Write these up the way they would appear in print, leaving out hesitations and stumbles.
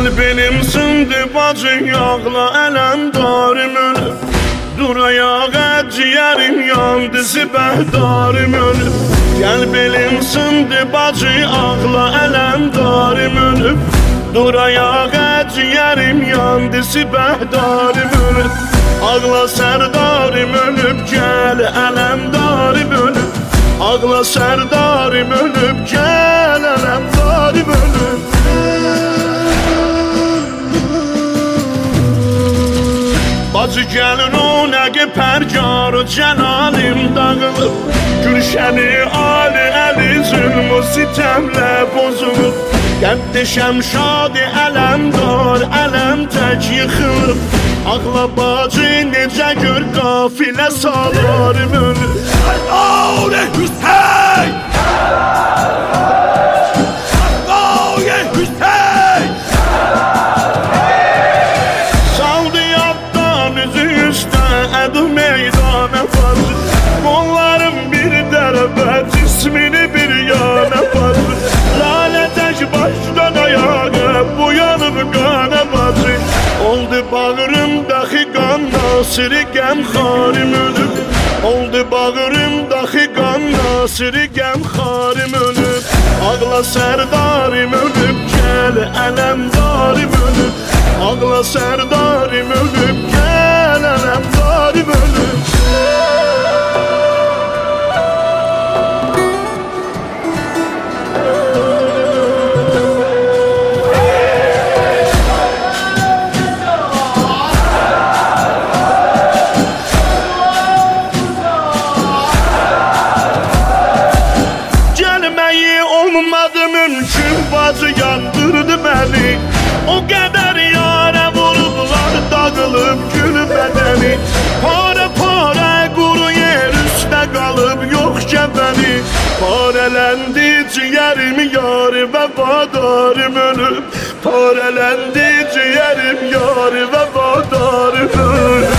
benim sındı bacı yağla ələmdarım ölüb. Dur ayağa ciğerim yandı zibəhdarım ölüb. Gel benim sındı bacı ağla ələmdarım ölüb. Dur ayağa ciğerim yandı zibəhdarım ölüb. Ağla sərdarım ölüb gel ələmdarım ölüb. Ağla sərdarım ölüb gel ələmdarım ölüb. Bacı gəlin o nəqi pərgarı cəlalim dağılıb. Gülşəni ali əli zülmü sitəmlə bozulub. Qəddişəm şadi ələmdar ələm tək yıxılıb. Ağla bacı necə gör qafilə salarım ölüb. Əl'alə Hüseyn! Əl'alə Hüseyn! Saldı yaddan üzü üstə ədu meydana bacı. Qollarım bir dərəbə cismini bir yana bacı. Lalə tək başdan ayağa bu yanıb qana bacı. Oldu bağrımdakı qan nasiri qəmxarim ölüb. Oldu bağrımdakı qan nasiri qəmxarim ölüb. Ağla sərdarım ölüb gəl ələmdarım ölüb. Ağla sərdarım ölüb gəl ələmdarım ölüb. Olmadı mümkün bacı yandırdı beni. O qədər yara vurublar dağılıb gül bədəni. Para para quru yer üstə qalıb yox gəbəni. Parələndi ciğərim yarı vəfadarım ölüb. Parələndi ciğərim yarı vəfadarım ölüb.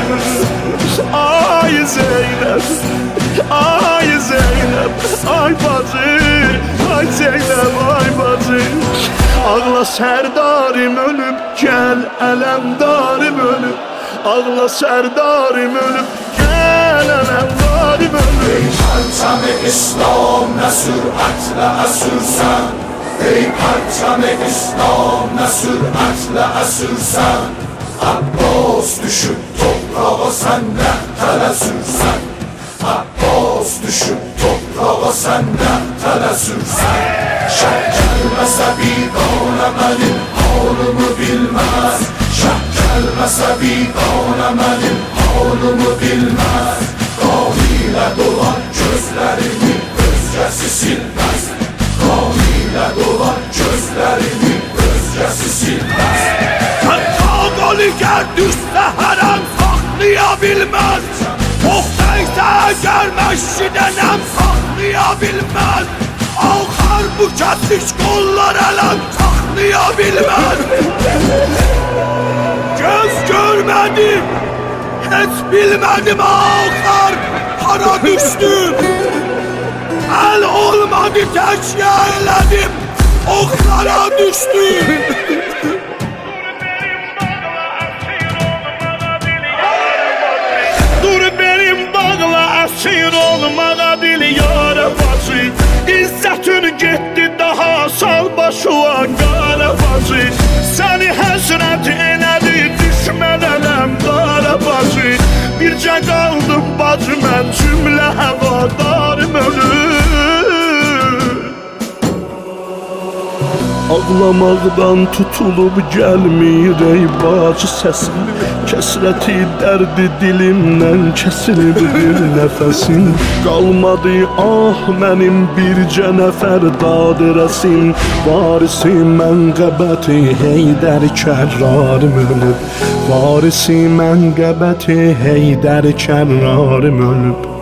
Ay Zeynəb, ay Zeynəb, ay bacı, ay Zeynəb, ay bacı. Ağla sərdarım ölüb, gəl ələmdarım ölüb. Ağla sərdarım ölüb, gəl ələmdarım ölüb. Ey parçam-ı İslam nə sürətlə əsürsən. Ey parçam-ı İslam nə sürətlə əsürsən. Abbas düşüb toprağa sən nə tələ sürsən. Abbas düşüb toprağa sən nə tələ sürsən. Şəh gəlməsə biganə mənim halımı bilməz. Şəh gəlməsə biganə mənim halımı bilməz. Qan ilə dolan gözlərimi özgəsi silməz. Qan ilə dolan gözlərimi özgəsi silməz. Qalı gər düşsə hərəm saxlaya bilməz. Oxtaysa əgər məşqidənəm saxlaya bilməz. Axar bu kəsiş qollar ələm saxlaya bilməz. Göz görmədim, heç bilmədim axar hara düşdüm. Əl olmadı təkyə elədim, oxlara düşdüm. Əsir olmağa dil yara bacı. İzzətin getdi daha sal başıva qara bacı. Səni həsrət elədi düşmən ələmdara bacı. Bircə qaldım bacı mən cümlə həvadarım ölüb. Ağlamaqdan tutulub gəlmir ey bacı səsim. Kəsrəti dərdi dilimdən kəsilib bir nəfəsim. Qalmadı ah mənim bircə nəfər dadirəsim. Varisi mənqəbəti Heydər kərrarım ölüb. Varisi mənqəbəti Heydər kərrarım ölüb.